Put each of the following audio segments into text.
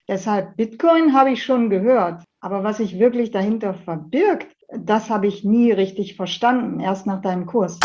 Deshalb Bitcoin habe ich schon gehört, aber was sich wirklich dahinter verbirgt, das habe ich nie richtig verstanden, erst nach deinem Kurs.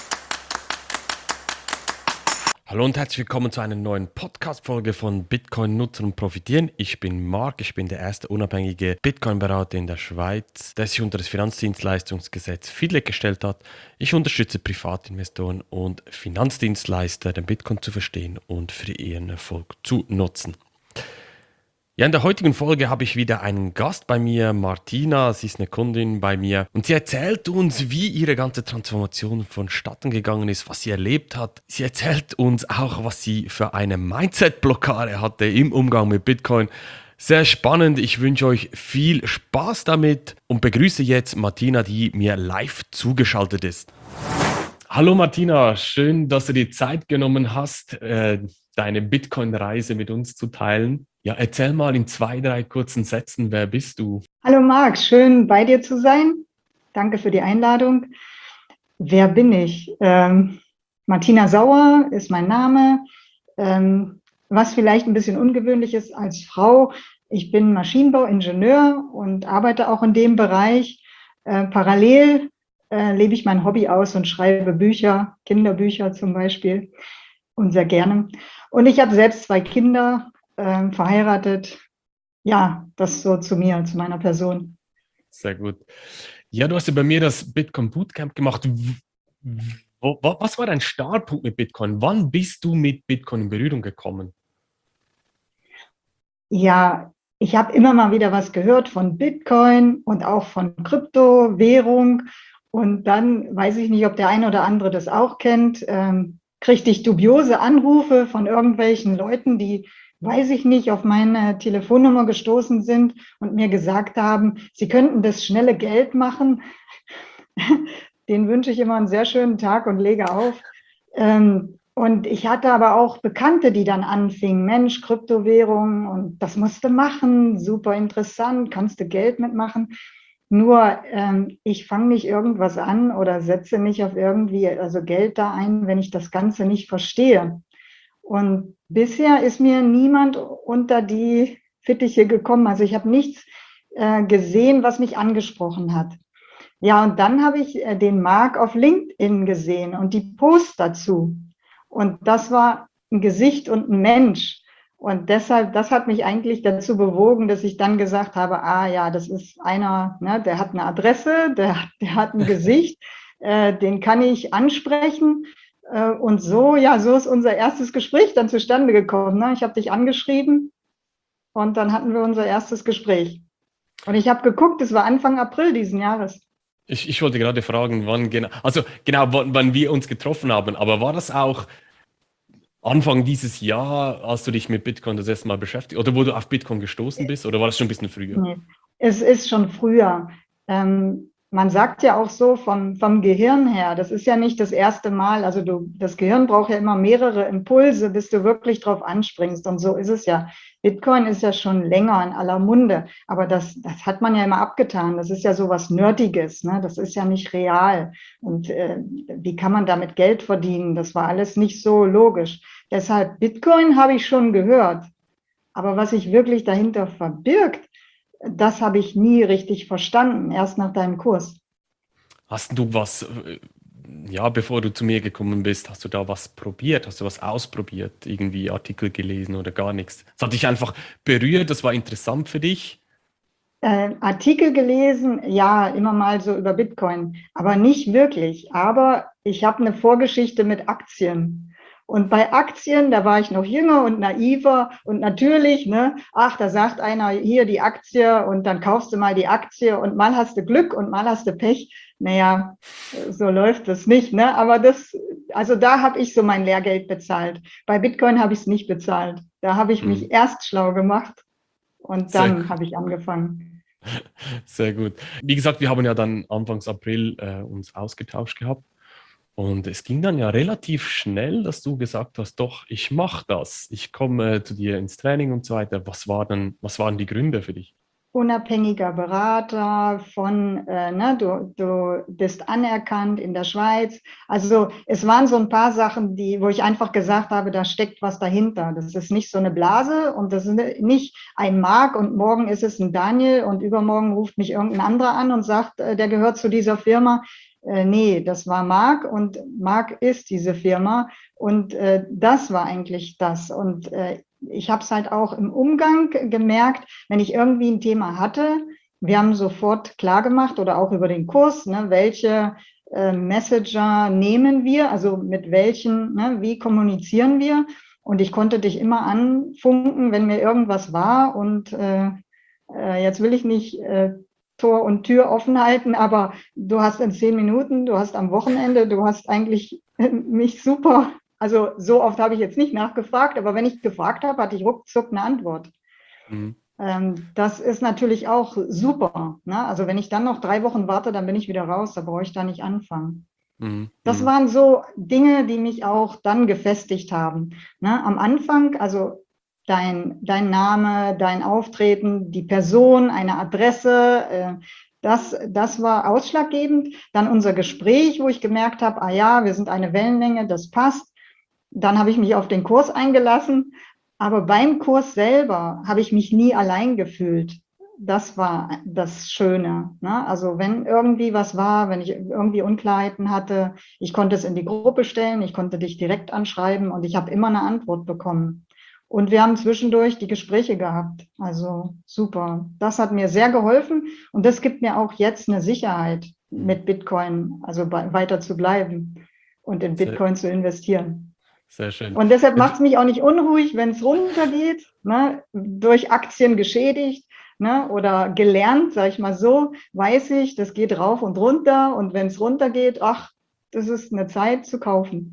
Hallo und herzlich willkommen zu einer neuen Podcast-Folge von Bitcoin nutzen und profitieren. Ich bin Marc, ich bin der erste unabhängige Bitcoin-Berater in der Schweiz, der sich unter das Finanzdienstleistungsgesetz FIDLEG gestellt hat. Ich unterstütze Privatinvestoren und Finanzdienstleister, den Bitcoin zu verstehen und für ihren Erfolg zu nutzen. Ja, in der heutigen Folge habe ich wieder einen Gast bei mir, Martina. Sie ist eine Kundin bei mir und sie erzählt uns, wie ihre ganze Transformation vonstatten gegangen ist, was sie erlebt hat. Sie erzählt uns auch, was sie für eine Mindset-Blockade hatte im Umgang mit Bitcoin. Sehr spannend. Ich wünsche euch viel Spaß damit und begrüße jetzt Martina, die mir live zugeschaltet ist. Hallo Martina, schön, dass du dir Zeit genommen hast, deine Bitcoin-Reise mit uns zu teilen. Ja, erzähl mal in 2, 3 kurzen Sätzen, wer bist du? Hallo Marc, schön bei dir zu sein. Danke für die Einladung. Wer bin ich? Martina Sauer ist mein Name. Was vielleicht ein bisschen ungewöhnlich ist als Frau, ich bin Maschinenbauingenieur und arbeite auch in dem Bereich. Parallel lebe ich mein Hobby aus und schreibe Bücher, Kinderbücher zum Beispiel, und sehr gerne. Und ich habe selbst 2 Kinder, verheiratet. Ja, das so zu mir, zu meiner Person. Sehr gut. Ja, du hast ja bei mir das Bitcoin Bootcamp gemacht. Was war dein Startpunkt mit Bitcoin? Wann bist du mit Bitcoin in Berührung gekommen? Ja, ich habe immer mal wieder was gehört von Bitcoin und auch von Kryptowährung. Und dann weiß ich nicht, ob der eine oder andere das auch kennt, kriegte ich dubiose Anrufe von irgendwelchen Leuten, die, weiß ich nicht, auf meine Telefonnummer gestoßen sind und mir gesagt haben, sie könnten das schnelle Geld machen. Den wünsche ich immer einen sehr schönen Tag und lege auf. Und ich hatte aber auch Bekannte, die dann anfingen, Mensch, Kryptowährungen und das musst du machen, super interessant, kannst du Geld mitmachen. Nur ich fange nicht irgendwas an oder setze nicht auf irgendwie also Geld da ein, wenn ich das Ganze nicht verstehe. Und bisher ist mir niemand unter die Fittiche gekommen. Also ich habe nichts gesehen, was mich angesprochen hat. Ja, und dann habe ich den Marc auf LinkedIn gesehen und die Posts dazu. Und das war ein Gesicht und ein Mensch. Und deshalb, das hat mich eigentlich dazu bewogen, dass ich dann gesagt habe, ah ja, das ist einer, ne, der hat eine Adresse, der hat ein Gesicht, den kann ich ansprechen. Und so, ja, so ist unser erstes Gespräch dann zustande gekommen. Ne? Ich habe dich angeschrieben und dann hatten wir unser erstes Gespräch. Und ich habe geguckt, es war Anfang April diesen Jahres. Ich wollte gerade fragen, wann genau, also genau, wann wir uns getroffen haben, aber war das auch Anfang dieses Jahr, als du dich mit Bitcoin das erste Mal beschäftigt oder wo du auf Bitcoin gestoßen bist, oder war das schon ein bisschen früher? Nee, es ist schon früher. Man sagt ja auch so vom Gehirn her, das ist ja nicht das erste Mal, also das Gehirn braucht ja immer mehrere Impulse, bis du wirklich drauf anspringst. Und so ist es ja. Bitcoin ist ja schon länger in aller Munde, aber das hat man ja immer abgetan. Das ist ja so was Nerdiges, ne? Das ist ja nicht real. Und wie kann man damit Geld verdienen? Das war alles nicht so logisch. Deshalb Bitcoin habe ich schon gehört. Aber was sich wirklich dahinter verbirgt, das habe ich nie richtig verstanden, erst nach deinem Kurs. Hast du was, ja, bevor du zu mir gekommen bist, hast du da was probiert? Hast du was ausprobiert? Irgendwie Artikel gelesen oder gar nichts? Das hat dich einfach berührt, das war interessant für dich? Artikel gelesen, ja, immer mal so über Bitcoin, aber nicht wirklich. Aber ich habe eine Vorgeschichte mit Aktien. Und bei Aktien, da war ich noch jünger und naiver und natürlich, ne, ach, da sagt einer hier die Aktie und dann kaufst du mal die Aktie und mal hast du Glück und mal hast du Pech. Naja, so läuft das nicht, ne? Aber das, also da habe ich so mein Lehrgeld bezahlt. Bei Bitcoin habe ich es nicht bezahlt. Da habe ich Hm, mich erst schlau gemacht und sehr dann gut. habe ich angefangen. Sehr gut. Wie gesagt, wir haben ja dann Anfangs April uns ausgetauscht gehabt und es ging dann ja relativ schnell, dass du gesagt hast, doch, ich mache das. Ich komme zu dir ins Training und so weiter. Was waren die Gründe für dich? unabhängiger Berater ne, du bist anerkannt in der Schweiz. Also es waren so ein paar Sachen, wo ich einfach gesagt habe, da steckt was dahinter. Das ist nicht so eine Blase und das ist nicht ein Marc und morgen ist es ein Daniel und übermorgen ruft mich irgendein anderer an und sagt, der gehört zu dieser Firma. Nee, das war Marc und Marc ist diese Firma und das war eigentlich das. Und ich habe es halt auch im Umgang gemerkt, wenn ich irgendwie ein Thema hatte, wir haben sofort klar gemacht oder auch über den Kurs, ne, welche Messenger nehmen wir, also mit welchen, ne, wie kommunizieren wir. Und ich konnte dich immer anfunken, wenn mir irgendwas war. Und jetzt will ich nicht Tor und Tür offen halten, aber du hast in 10 Minuten, du hast am Wochenende, du hast eigentlich mich super. Also so oft habe ich jetzt nicht nachgefragt, aber wenn ich gefragt habe, hatte ich ruckzuck eine Antwort. Mhm. Das ist natürlich auch super. Ne? Also wenn ich dann noch 3 Wochen warte, dann bin ich wieder raus, da brauche ich da nicht anfangen. Mhm. Das waren so Dinge, die mich auch dann gefestigt haben. Ne? Am Anfang, also dein Name, dein Auftreten, die Person, eine Adresse, das war ausschlaggebend. Dann unser Gespräch, wo ich gemerkt habe, ah ja, wir sind eine Wellenlänge, das passt. Dann habe ich mich auf den Kurs eingelassen. Aber beim Kurs selber habe ich mich nie allein gefühlt. Das war das Schöne. Ne? Also wenn irgendwie was war, wenn ich irgendwie Unklarheiten hatte, ich konnte es in die Gruppe stellen, ich konnte dich direkt anschreiben und ich habe immer eine Antwort bekommen. Und wir haben zwischendurch die Gespräche gehabt. Also super. Das hat mir sehr geholfen und das gibt mir auch jetzt eine Sicherheit, mit Bitcoin, also weiter zu bleiben und in Sehr, Bitcoin zu investieren. sehr schön. Und deshalb Ja, macht es mich auch nicht unruhig, wenn es runtergeht, ne, durch Aktien geschädigt, ne, oder gelernt, sage ich mal so, weiß ich, das geht rauf und runter. Und wenn es runtergeht, ach, das ist eine Zeit zu kaufen.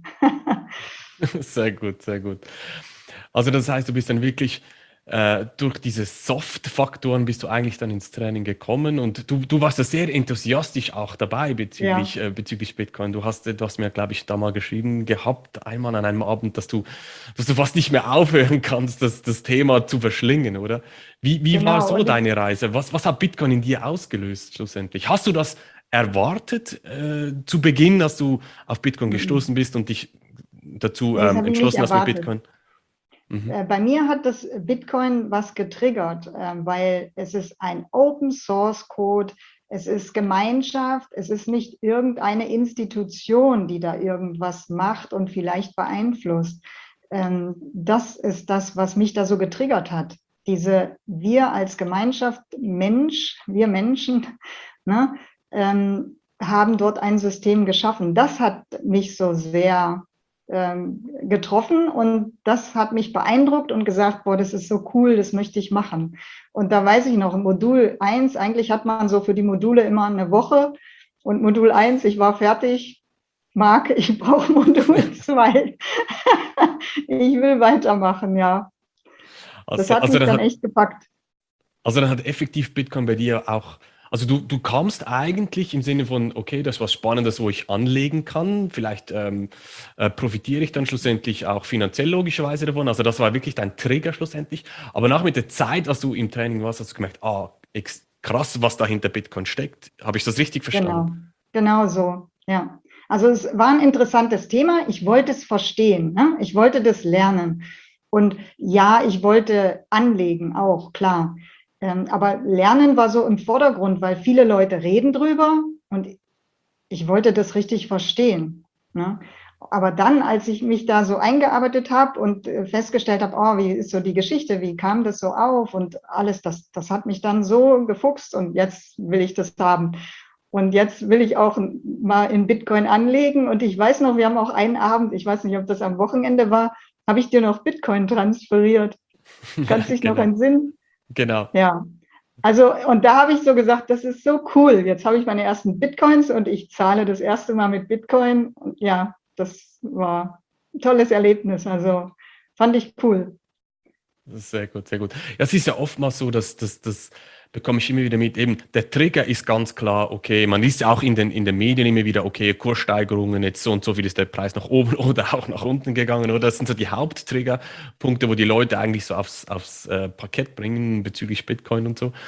sehr gut, sehr gut. Also das heißt, du bist dann wirklich durch diese Soft-Faktoren bist du eigentlich dann ins Training gekommen und du warst ja sehr enthusiastisch auch dabei Ja, bezüglich Bitcoin. Du hast mir, glaube ich, da mal geschrieben gehabt, einmal an einem Abend, dass du fast nicht mehr aufhören kannst, das Thema zu verschlingen, oder? Wie war genau. so Und deine Reise? Was hat Bitcoin in dir ausgelöst schlussendlich? Hast du das erwartet zu Beginn, dass du auf Bitcoin gestoßen bist und dich dazu nee, das habe ich nicht entschlossen hast mit erwartet. Bitcoin? Mhm. Bei mir hat das Bitcoin was getriggert, weil es ist ein Open Source Code, es ist Gemeinschaft, es ist nicht irgendeine Institution, die da irgendwas macht und vielleicht beeinflusst. Das ist das, was mich da so getriggert hat. Wir als Gemeinschaft, wir Menschen, ne, haben dort ein System geschaffen. Das hat mich so sehr getroffen und das hat mich beeindruckt und gesagt, boah, das ist so cool, das möchte ich machen. Und da weiß ich noch, Modul 1, eigentlich hat man so für die Module immer eine Woche und Modul 1, ich war fertig, Marc, ich brauche Modul 2. Ich will weitermachen, ja. Das Also, hat also mich dann dann hat, echt gepackt. also dann hat effektiv Bitcoin bei dir auch, also du kamst eigentlich im Sinne von, okay, das ist was Spannendes, wo ich anlegen kann. Vielleicht profitiere ich dann schlussendlich auch finanziell logischerweise davon. Also das war wirklich dein Trigger schlussendlich. Aber nach mit der Zeit, als du im Training warst, hast du gemerkt, krass, was da hinter Bitcoin steckt. Habe ich das richtig verstanden? Genau, genau so, ja. Also es war ein interessantes Thema. Ich wollte es verstehen, ne? Ich wollte das lernen. Und ja, ich wollte anlegen, auch klar. Aber Lernen war so im Vordergrund, weil viele Leute reden drüber und ich wollte das richtig verstehen. Ne? Aber dann, als ich mich da so eingearbeitet habe und festgestellt habe, oh, wie ist so die Geschichte, wie kam das so auf und alles, das hat mich dann so gefuchst und jetzt will ich das haben. Und jetzt will ich auch mal in Bitcoin anlegen. Und ich weiß noch, wir haben auch einen Abend, ich weiß nicht, ob das am Wochenende war, habe ich dir noch Bitcoin transferiert. Kannst dich noch Genau, entsinnen? genau. Ja. Also, und da habe ich so gesagt, das ist so cool. Jetzt habe ich meine ersten Bitcoins und ich zahle das erste Mal mit Bitcoin. Und ja, das war ein tolles Erlebnis. Also fand ich cool. Sehr gut, sehr gut. Ja, es ist ja oftmals so, das bekomme ich immer wieder mit. Eben, der Trigger ist ganz klar, okay, man liest ja auch in den Medien immer wieder, okay, Kurssteigerungen, jetzt so und so viel ist der Preis nach oben oder auch nach unten gegangen, oder? Das sind so die Haupttriggerpunkte, wo die Leute eigentlich so aufs Parkett bringen bezüglich Bitcoin und so.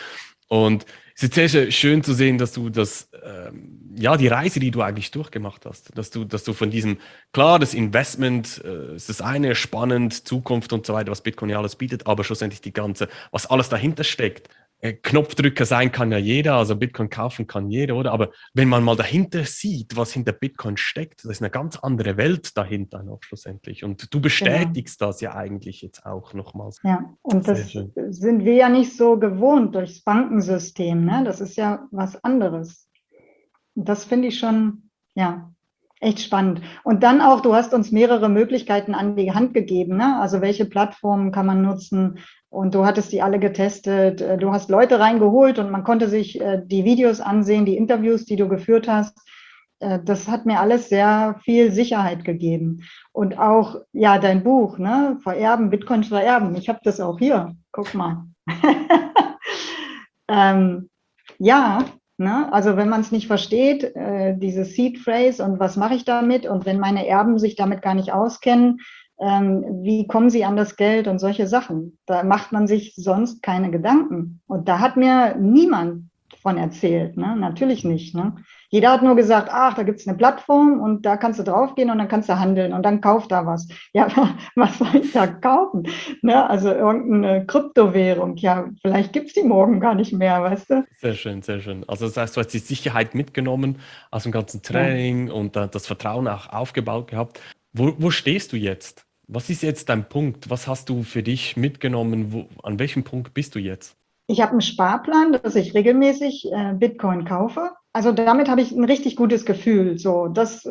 Und es ist sehr, sehr schön zu sehen, dass du die Reise, die du eigentlich durchgemacht hast, dass du von diesem, klar, das Investment ist das eine, spannend, Zukunft und so weiter, was Bitcoin ja alles bietet, aber schlussendlich was alles dahinter steckt. Knopfdrücker sein kann ja jeder, also Bitcoin kaufen kann jeder, oder? Aber wenn man mal dahinter sieht, was hinter Bitcoin steckt, das ist eine ganz andere Welt dahinter noch schlussendlich. Und du Genau. bestätigst das ja eigentlich jetzt auch nochmals. Ja, und Sehr das schön. sind wir ja nicht so gewohnt durchs Bankensystem, ne? Das ist ja was anderes. Und das finde ich schon, ja, echt spannend. Und dann auch, du hast uns mehrere Möglichkeiten an die Hand gegeben, ne? Also welche Plattformen kann man nutzen? Und du hattest die alle getestet. Du hast Leute reingeholt und man konnte sich die Videos ansehen, die Interviews, die du geführt hast. Das hat mir alles sehr viel Sicherheit gegeben. Und auch, ja, dein Buch, ne? Vererben, Bitcoin vererben. Ich habe das auch hier. Guck mal. Ja, ne? Also wenn man es nicht versteht, diese Seed Phrase und was mache ich damit und wenn meine Erben sich damit gar nicht auskennen, wie kommen sie an das Geld und solche Sachen. Da macht man sich sonst keine Gedanken. Und da hat mir niemand von erzählt, ne? Natürlich nicht. Ne? Jeder hat nur gesagt, ach, da gibt es eine Plattform und da kannst du draufgehen und dann kannst du handeln und dann kauf da was. Ja, was soll ich da kaufen? Ne? Also irgendeine Kryptowährung. Ja, vielleicht gibt es die morgen gar nicht mehr, weißt du? Sehr schön, sehr schön. Also das heißt, du hast die Sicherheit mitgenommen aus dem ganzen Ja. Training und das Vertrauen auch aufgebaut gehabt. Wo stehst du jetzt? Was ist jetzt dein Punkt? Was hast du für dich mitgenommen? An welchem Punkt bist du jetzt? Ich habe einen Sparplan, dass ich regelmäßig Bitcoin kaufe. Also damit habe ich ein richtig gutes Gefühl. So,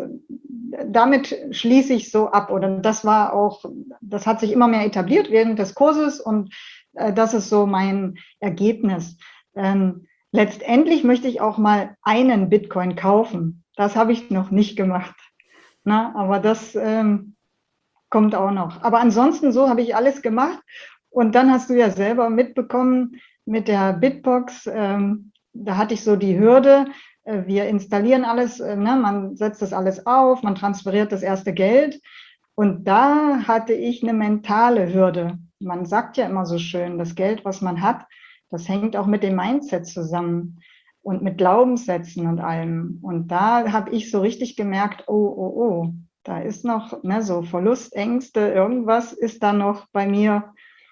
damit schließe ich so ab. Oder das hat sich immer mehr etabliert während des Kurses und das ist so mein Ergebnis. Letztendlich möchte ich auch mal einen Bitcoin kaufen. Das habe ich noch nicht gemacht. Na, aber das kommt auch noch. Aber ansonsten so habe ich alles gemacht. Und dann hast du ja selber mitbekommen mit der Bitbox, da hatte ich so die Hürde, wir installieren alles, ne, man setzt das alles auf, man transferiert das erste Geld. Und da hatte ich eine mentale Hürde. Man sagt ja immer so schön, das Geld, was man hat, das hängt auch mit dem Mindset zusammen und mit Glaubenssätzen und allem. Und da habe ich so richtig gemerkt, oh, da ist noch ne, so Verlustängste, irgendwas ist da noch bei mir.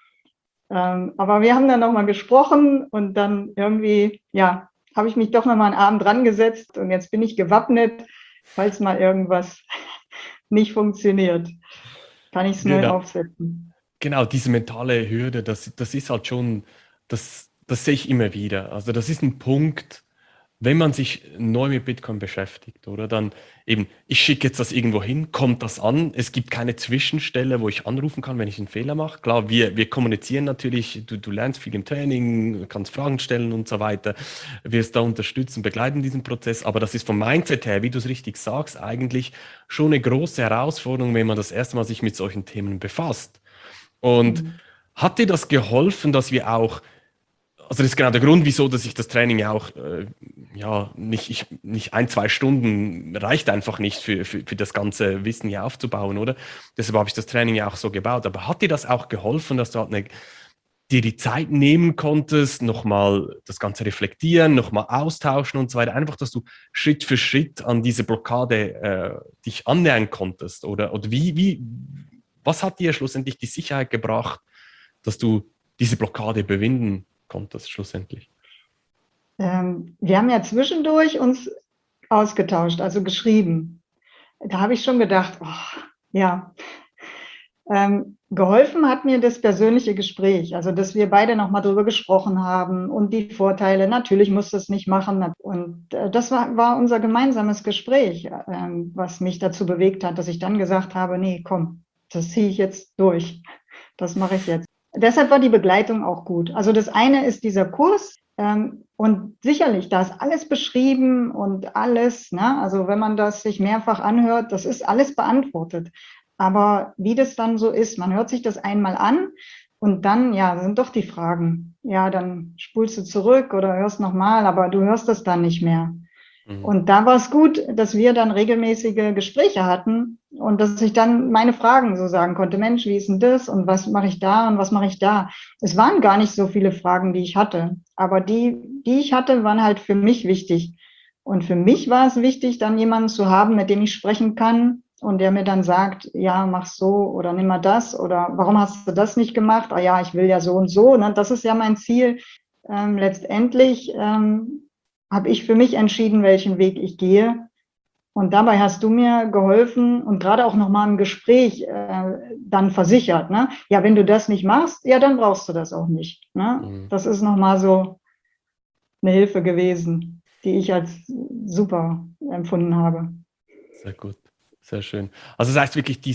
Aber wir haben dann nochmal gesprochen und dann irgendwie, ja, habe ich mich doch nochmal einen Abend dran gesetzt und jetzt bin ich gewappnet, falls mal irgendwas nicht funktioniert, kann ich es neu Genau, aufsetzen. genau, diese mentale Hürde, das ist halt schon, das sehe ich immer wieder. Also das ist ein Punkt, wenn man sich neu mit Bitcoin beschäftigt, oder dann eben, ich schicke jetzt das irgendwo hin, kommt das an, es gibt keine Zwischenstelle, wo ich anrufen kann, wenn ich einen Fehler mache. Klar, wir kommunizieren natürlich, du lernst viel im Training, kannst Fragen stellen und so weiter, wirst da unterstützen, begleiten diesen Prozess, aber das ist vom Mindset her, wie du es richtig sagst, eigentlich schon eine große Herausforderung, wenn man das erste Mal sich mit solchen Themen befasst. Und Mhm. hat dir das geholfen, dass wir auch also das ist genau der Grund, wieso, dass ich das Training ja auch, nicht ein, zwei Stunden reicht einfach nicht für das ganze Wissen hier aufzubauen, oder? Deshalb habe ich das Training ja auch so gebaut. Aber hat dir das auch geholfen, dass du halt dir die Zeit nehmen konntest, nochmal das Ganze reflektieren, nochmal austauschen und so weiter? Einfach, dass du Schritt für Schritt an diese Blockade dich annähern konntest? Oder was hat dir schlussendlich die Sicherheit gebracht, dass du diese Blockade überwinden konntest schlussendlich? Wir haben ja zwischendurch uns ausgetauscht, also geschrieben. Da habe ich schon gedacht, oh, ja, geholfen hat mir das persönliche Gespräch, also dass wir beide nochmal drüber gesprochen haben und die Vorteile. Natürlich musst du es nicht machen. Und das war unser gemeinsames Gespräch, was mich dazu bewegt hat, dass ich dann gesagt habe, nee, komm, das ziehe ich jetzt durch. Das mache ich jetzt. Deshalb war die Begleitung auch gut. Also das eine ist dieser Kurs und sicherlich, da ist alles beschrieben und alles, ne? Also wenn man das sich mehrfach anhört, das ist alles beantwortet. Aber wie das dann so ist, man hört sich das einmal an und dann, ja, sind doch die Fragen. Ja, dann spulst du zurück oder hörst nochmal, aber du hörst das dann nicht mehr. Mhm. Und da war es gut, dass wir dann regelmäßige Gespräche hatten und dass ich dann meine Fragen so sagen konnte. Mensch, wie ist denn das und was mache ich da und was mache ich da? Es waren gar nicht so viele Fragen, die ich hatte. Aber die ich hatte, waren halt für mich wichtig. Und für mich war es wichtig, dann jemanden zu haben, mit dem ich sprechen kann und der mir dann sagt, ja, mach so oder nimm mal das oder warum hast du das nicht gemacht? Ah ja, ich will ja so und so. Ne? Das ist ja mein Ziel. Letztendlich habe ich für mich entschieden, welchen Weg ich gehe. Und dabei hast du mir geholfen und gerade auch nochmal im Gespräch dann versichert, ne? Ja, wenn du das nicht machst, ja, dann brauchst du das auch nicht. Ne? Mhm. Das ist nochmal so eine Hilfe gewesen, die ich als super empfunden habe. Sehr gut, sehr schön. Also das heißt wirklich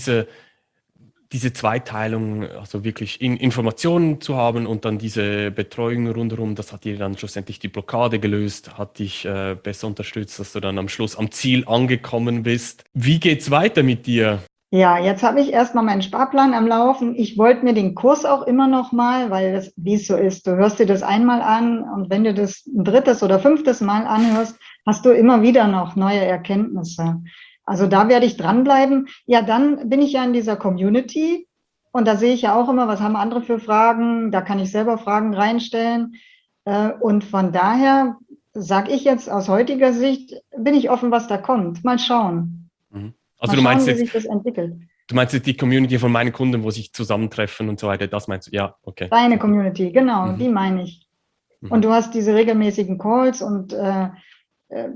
diese Zweiteilung, also wirklich Informationen zu haben und dann diese Betreuung rundherum, das hat dir dann schlussendlich die Blockade gelöst, hat dich besser unterstützt, dass du dann am Schluss am Ziel angekommen bist. Wie geht's weiter mit dir? Ja, jetzt habe ich erstmal meinen Sparplan am Laufen. Ich wollte mir den Kurs auch immer noch mal, weil das, wie es so ist, du hörst dir das einmal an und wenn du das ein drittes oder fünftes Mal anhörst, hast du immer wieder noch neue Erkenntnisse. Also da werde ich dranbleiben. Ja, dann bin ich ja in dieser Community und da sehe ich ja auch immer, was haben andere für Fragen. Da kann ich selber Fragen reinstellen. Und von daher sage ich jetzt aus heutiger Sicht, bin ich offen, was da kommt. Mal schauen. Mhm. Also Mal schauen, wie sich das entwickelt. du meinst jetzt die Community von meinen Kunden, wo sich zusammentreffen und so weiter, das meinst du? Ja, okay. Deine Sehr gut. Community, genau, Mhm. die meine ich. Und Mhm. du hast diese regelmäßigen Calls und äh,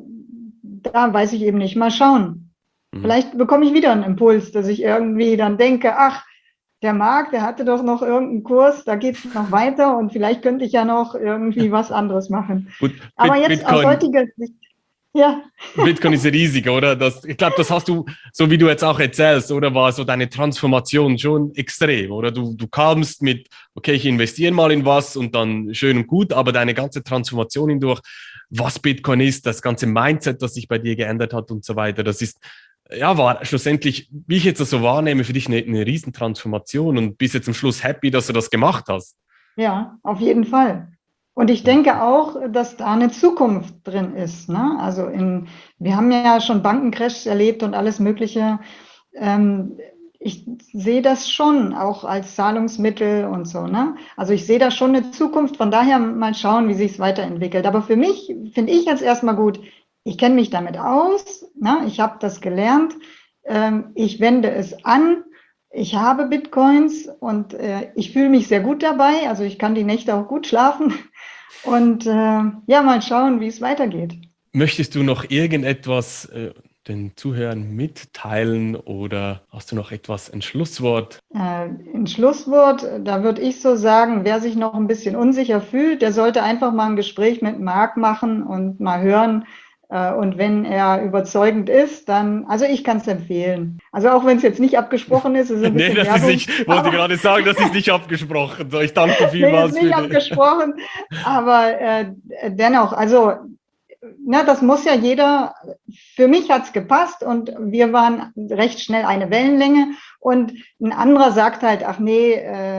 da weiß ich eben nicht. Mal schauen. Mhm. Vielleicht bekomme ich wieder einen Impuls, dass ich irgendwie dann denke, ach, der Marc, der hatte doch noch irgendeinen Kurs, da geht es noch weiter und vielleicht könnte ich ja noch irgendwie was anderes machen. Gut, Aber jetzt aus Bitcoin, heutiger Sicht, ja, Bitcoin ist riesig, oder? Ich glaube, das hast du, so wie du jetzt auch erzählst, oder war so deine Transformation schon extrem, oder? Du kamst mit, okay, ich investiere mal in was und dann schön und gut, aber deine ganze Transformation hindurch, was Bitcoin ist, das ganze Mindset, das sich bei dir geändert hat und so weiter, das ist, ja, war schlussendlich, wie ich jetzt das so wahrnehme, für dich eine Riesentransformation und bist jetzt am Schluss happy, dass du das gemacht hast. ja, auf jeden Fall. Und ich denke auch, dass da eine Zukunft drin ist. Ne? Also wir haben ja schon Bankencrashs erlebt und alles Mögliche. Ähm, ich sehe das schon auch als Zahlungsmittel und so. Ne? Also ich sehe da schon eine Zukunft. Von daher mal schauen, wie sich es weiterentwickelt. Aber für mich finde ich jetzt erstmal gut, ich kenne mich damit aus. Ne? Ich habe das gelernt. Ich wende es an. Ich habe Bitcoins und ich fühle mich sehr gut dabei. Also ich kann die Nächte auch gut schlafen. Und ja, mal schauen, wie es weitergeht. Möchtest du noch irgendetwas den Zuhörern mitteilen oder hast du noch etwas, ein Schlusswort? Ein Schlusswort, da würde ich so sagen, wer sich noch ein bisschen unsicher fühlt, der sollte einfach mal ein Gespräch mit Marc machen und mal hören. Und wenn er überzeugend ist, dann, also ich kann es empfehlen. Also auch wenn es jetzt nicht abgesprochen ist ein Nee, bisschen das ist Werbung, nicht, wollte aber gerade sagen, das ist nicht abgesprochen. So, ich danke nee, ist vielmals nicht für die. abgesprochen. Aber dennoch, also na, das muss ja jeder, für mich hat es gepasst und wir waren recht schnell eine Wellenlänge und ein anderer sagt halt, ach nee,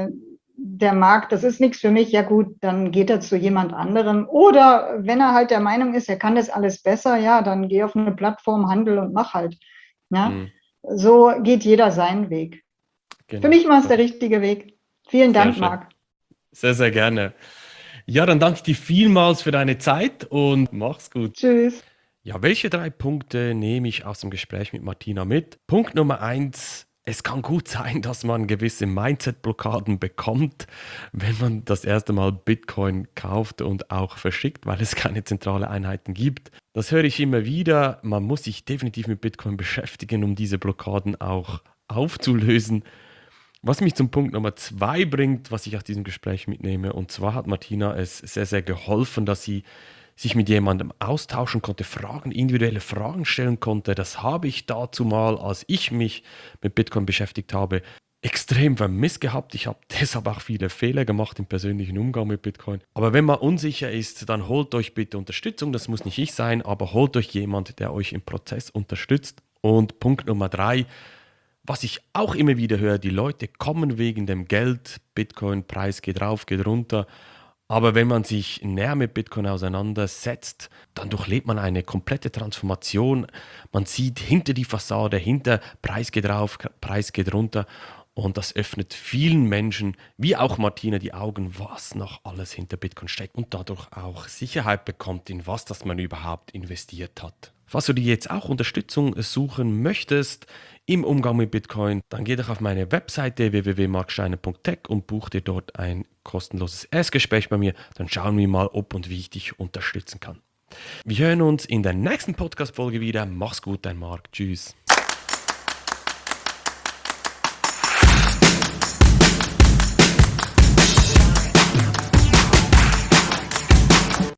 der Markt, das ist nichts für mich, ja gut, dann geht er zu jemand anderem. Oder wenn er halt der Meinung ist, er kann das alles besser, ja, dann geh auf eine Plattform, handel und mach halt. Ja? Hm, So geht jeder seinen Weg. Für genau, mich war es der richtige Weg. Vielen sehr Dank, schön. Marc. Sehr, sehr gerne. Ja, dann danke ich dir vielmals für deine Zeit und mach's gut. Tschüss. Ja, welche 3 Punkte nehme ich aus dem Gespräch mit Martina mit? Punkt Nummer 1: Es kann gut sein, dass man gewisse Mindset-Blockaden bekommt, wenn man das erste Mal Bitcoin kauft und auch verschickt, weil es keine zentrale Einheiten gibt. Das höre ich immer wieder. Man muss sich definitiv mit Bitcoin beschäftigen, um diese Blockaden auch aufzulösen. Was mich zum Punkt Nummer 2 bringt, was ich aus diesem Gespräch mitnehme, und zwar hat Martina es sehr, sehr geholfen, dass sie sich mit jemandem austauschen konnte, Fragen, individuelle Fragen stellen konnte. Das habe ich dazu mal, als ich mich mit Bitcoin beschäftigt habe, extrem vermisst gehabt. Ich habe deshalb auch viele Fehler gemacht im persönlichen Umgang mit Bitcoin. Aber wenn man unsicher ist, dann holt euch bitte Unterstützung. Das muss nicht ich sein, aber holt euch jemand, der euch im Prozess unterstützt. Und Punkt Nummer 3: Was ich auch immer wieder höre, die Leute kommen wegen dem Geld, Bitcoin-Preis geht rauf, geht runter. Aber wenn man sich näher mit Bitcoin auseinandersetzt, dann durchlebt man eine komplette Transformation. Man sieht hinter die Fassade, hinter Preis geht rauf, Preis geht runter. Und das öffnet vielen Menschen, wie auch Martina, die Augen, was noch alles hinter Bitcoin steckt und dadurch auch Sicherheit bekommt, in was das man überhaupt investiert hat. Falls du dir jetzt auch Unterstützung suchen möchtest im Umgang mit Bitcoin, dann geh doch auf meine Webseite www.marksteiner.tech und buch dir dort ein kostenloses Erstgespräch bei mir. Dann schauen wir mal, ob und wie ich dich unterstützen kann. Wir hören uns in der nächsten Podcast-Folge wieder. Mach's gut, dein Marc. Tschüss.